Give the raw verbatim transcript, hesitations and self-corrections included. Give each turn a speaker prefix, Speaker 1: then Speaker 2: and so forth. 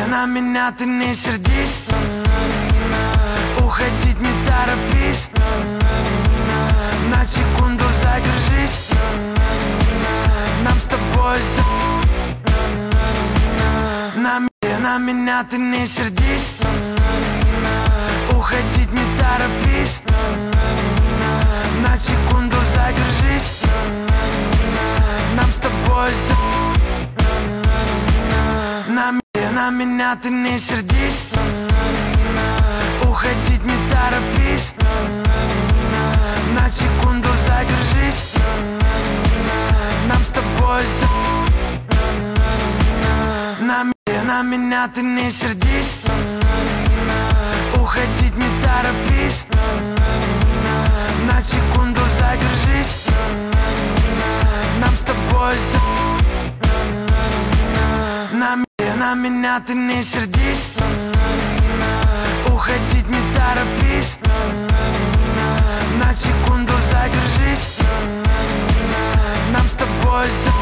Speaker 1: На меня ты не сердись, уходить не торопись, на секунду задержись, нам с тобой за... На, на меня ты не сердись, уходить не торопись, на секунду задержись, нам с тобой за... На, на меня ты не сердись, уходить не торопись, на секунду задержись, нам с тобой за... На, на меня ты не сердись, уходить не торопись, на секунду задержись, нам с тобой за... На, на меня ты не сердись, уходить не торопись, на секунду задержись, нам с тобой за...